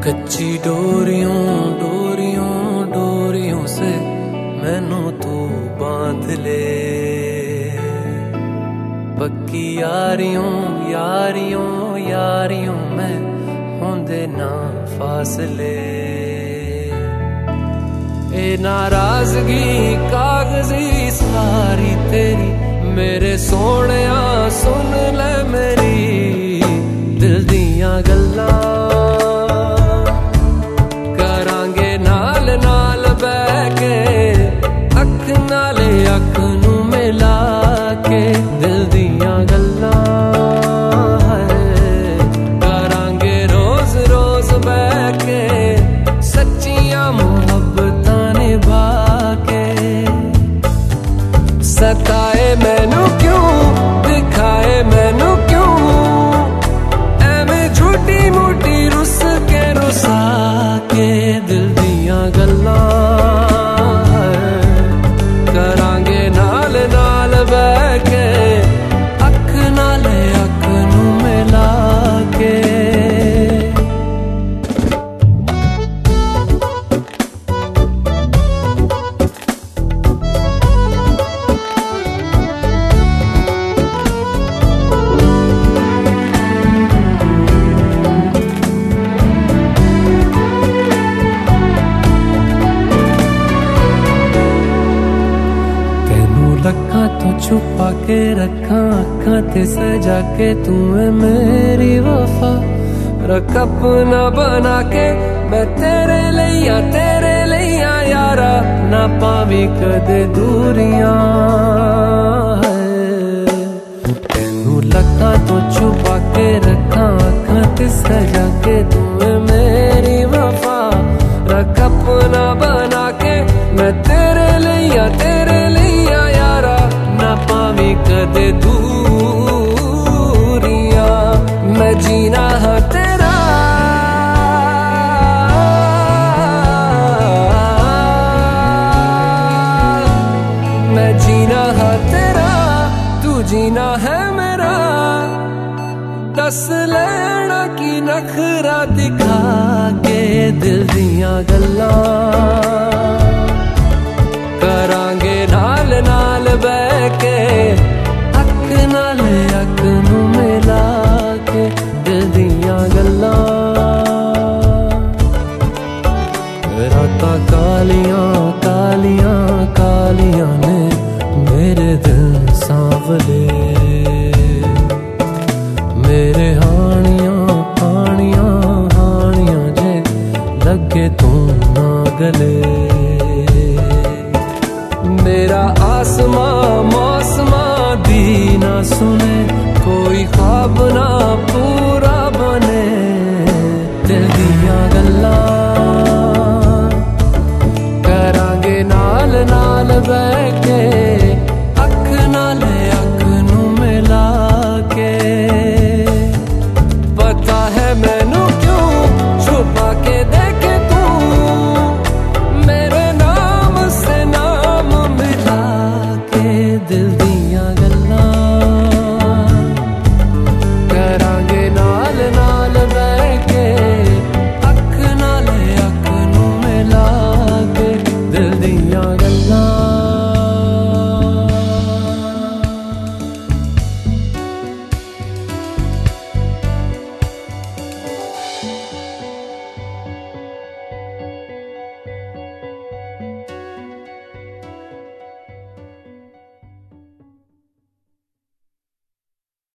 कच्ची डोरियों डोरियों डोरियों से मैनू तू बांध ले, पक्की यारियों यारियों यारियों में होंदे ना फासले। ए नाराजगी कागजी सारी तेरी, मेरे सोहणिया सुन ले मेरी दिल दियां गल्लां। करांगे नाल नाल बैठ के अख नाले अख नू मिला के दिल दियां गल्लां। करांगे रोज रोज बैठ के सच्चियां मुहब्बतां निभा के। सताए मैनू क्यों दिखाए मैनू क्यों, एवें झूठी मूठी रुस के रुसा के दिल दियां गल्लां। करांगे नाल नाल बैठ के अख नाले अख नू मिला के। लखां तो छुपा के रखा अखां ते सजा के तू है मेरी वफा। रख अपना बना के मैं तेरे लिया यारा, ना पावी कदे दूरियां। तेनू लखां तो छुपा के रखा अखां ते सजा के तू है मेरी वफा। रख अपना बना के मैं तेरे लिया यारा, ना पावी कदे दूरियां। मैं जीना है तेरा मैं जीना है तेरा, तू जीना है मेरा। दस लेना की नखरा दिखा के दिल दियां गल्लां। करांगे नाल नाल बैठ के अख नाले अख नू मिला के दिल दियां गल्लां। रातां कालियां कालियां कालियां ने मेरे दिल सांवले, मेरे हानियां हानियां हानियां जे लगे तू ना गले। मेरा आसमां मौसमां दी ना सुने, कोई ख्वाब ना पूरा बने दिल दियां गल्लां। करांगे नाल नाल बैठ के अख नाले अख नू मिला के। पता है मैनू क्यों छुपा के देखे तू, मेरे नाम से नाम मिला के दिल दियां गल्लां। करांगे नाल नाल बैठ के अख नाले अख नू मिला के दिल दियां गल्लां।